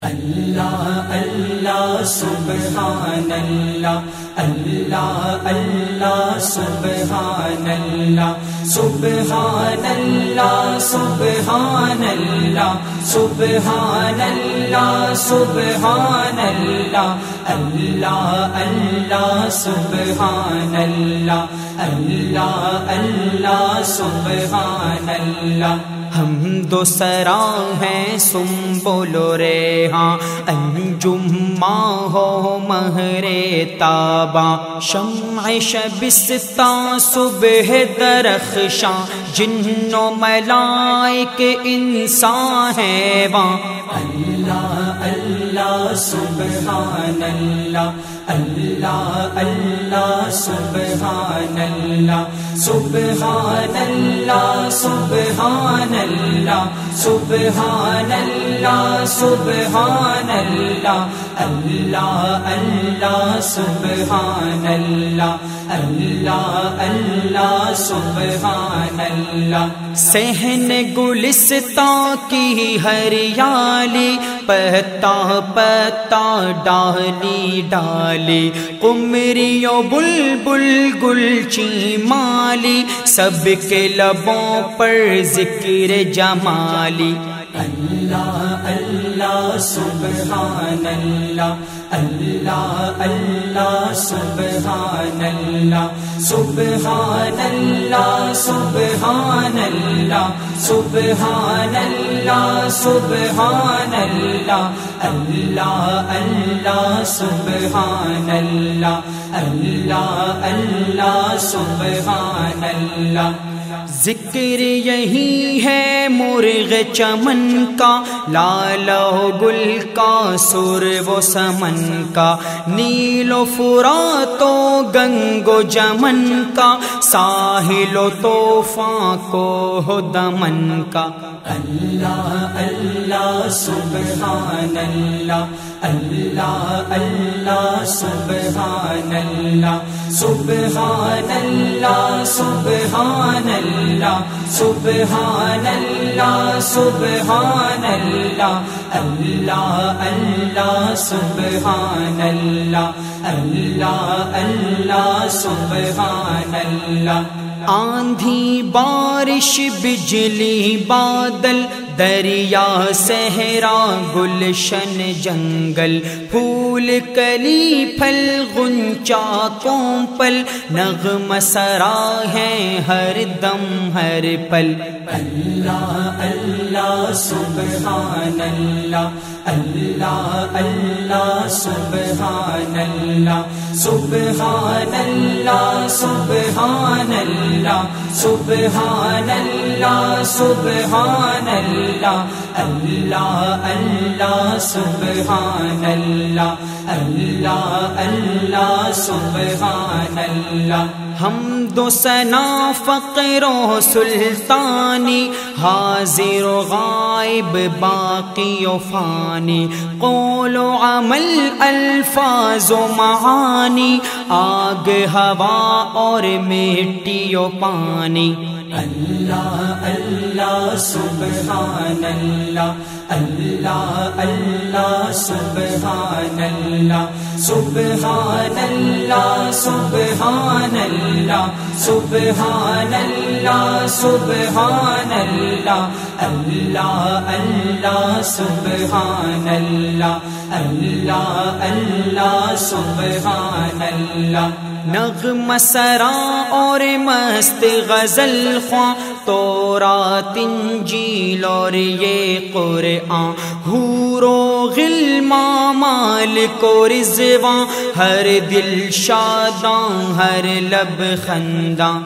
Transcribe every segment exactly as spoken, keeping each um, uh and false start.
اللہ اللہ سبحان اللہ اللہ اللہ سبحان اللہ سبحان اللہ سبحان اللہ سبحان اللہ سبحان اللہ اللہ اللہ سبحان اللہ اللہ اللہ سبحان اللہ ہم دو سرا ہیں سنبل ریحاں انجم ماہ ہو مہر تاباں شمع شبستاں صبح درخشاں جن و ملائک انسان ہیں وہاں اللہ اللہ سبحان اللہ اللہ اللہ سبحان اللہ سبحان اللہ سبحان اللہ سبحان اللہ سبحان اللہ اللہ اللہ سبحان اللہ اللہ اللہ سبحان اللہ صحن گلستاں کی ہریالی پتا پتا ڈالی ڈالی قمری و بلبل گلچی مالی سب کے لبوں پر ذکر جمالی اللہ اللہ سبحان اللہ اللہ اللہ سبحان اللہ سبحان اللہ سبحان اللہ سبحان اللہ سبحان اللہ اللہ اللہ سبحان اللہ اللہ اللہ سبحان اللہ ذکر یہی ہے مرغ چمن کا لال و گل کا سر و سمن کا نیل و فرات و گنگ و جمن کا ساحل و طوفان کو ہو دمن کا اللہ اللہ سبحان اللہ اللہ اللہ سبحان اللہ سبحان اللہ سبحان اللہ سبحان اللہ سبحان اللہ اللہ اللہ سبحان اللہ اللہ اللہ سبحان اللہ آندھی بارش بجلی بادل دریا صحرا گلشن جنگل پھول کلی پھل غنچہ کومپل نغمہ سرا ہے ہر دم ہر پل اللہ اللہ سبحان اللہ اللہ اللہ سبحان اللہ سبحان اللہ سبحان اللہ سبحان اللہ سبحان اللہ اللہ اللہ سبحان اللہ اللہ اللہ سبحان اللہ حمد و ثنا فقر و سلطانی حاضر و غائب باقی و فانی قول و عمل الفاظ و معانی آگ ہوا اور مٹی و پانی اللہ اللہ سبحان اللہ اللہ اللہ سبحان اللہ سبحان اللہ سبحان اللہ سبحان اللہ سبحان اللہ اللہ اللہ سبحان اللہ اللہ اللہ سبحان اللہ نغمہ سرا اور مست غزل خواں تورات انجیل اور یہ قرآن حور و غلماں مالک و رضواں ہر دل شاداں ہر لب خنداں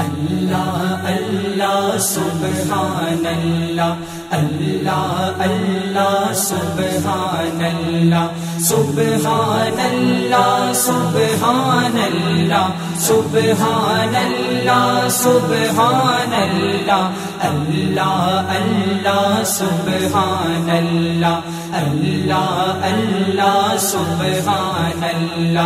اللہ اللہ سبحان اللہ اللہ اللہ سبحان اللہ سبحان اللہ سبحان اللہ سبحان اللہ سبحان اللہ اللہ اللہ سبحان اللہ اللہ اللہ سبحان اللہ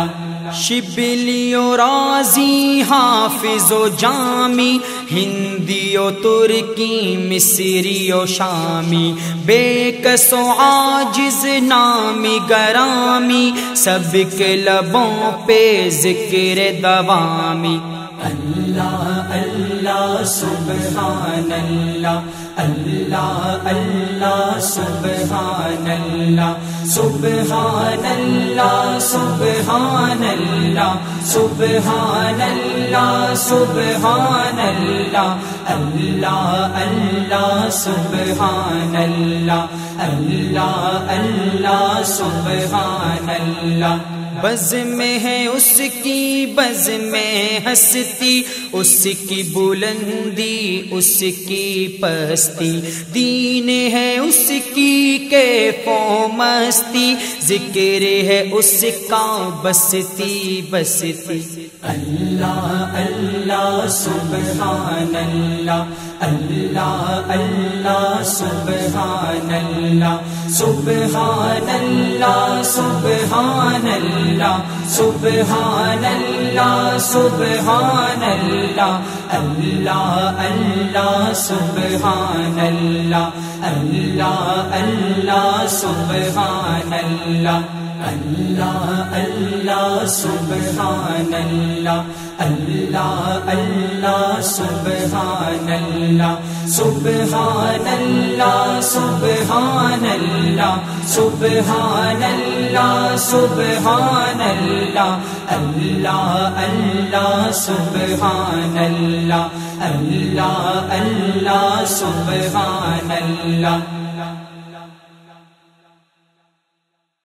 شبلی و رازی حافظ و جامی، ہندی و ترکی مصری و شامی، بے کس و عاجز نامی گرامی، سب کے لبوں پہ ذکر دوامی۔ اللہ اللہ سبحان اللہ، اللہ اللہ سبحان اللہ، سبحان اللہ سبحان اللہ، سبحان اللہ سبحان اللہ، اللہ اللہ سبحان اللہ، اللہ اللہ سبحان اللہ۔ بز میں ہے اس کی بز میں ہستی، اس کی بلندی اس کی پستی، دین ہے اس کی کیف و مستی، ذکر ہے اس کا بستی بستی۔ اللہ اللہ سبحان اللہ، اللہ اللہ سبحان اللہ، سبحان اللہ سبحان اللہ، سبحان اللہ سبحان اللہ، اللہ اللہ سبحان اللہ، اللہ اللہ سبحان اللہ، اللہ اللہ سبحان اللہ، اللہ اللہ سبحان اللہ، سبحان اللہ سبحان اللہ، سبحان اللہ سبحان اللہ، اللہ اللہ سبحان اللہ، اللہ اللہ سبحان اللہ۔